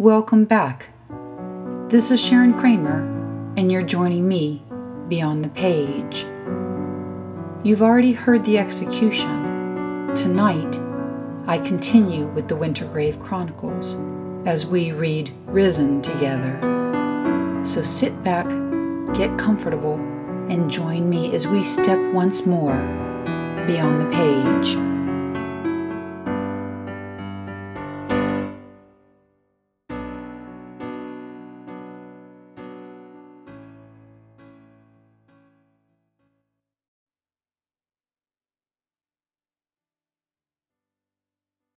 Welcome back. This is Sharon Kramer, and you're joining me beyond the page. You've already heard the execution. Tonight, I continue with the Wintergrave Chronicles as we read Risen together. So sit back, get comfortable, and join me as we step once more beyond the page.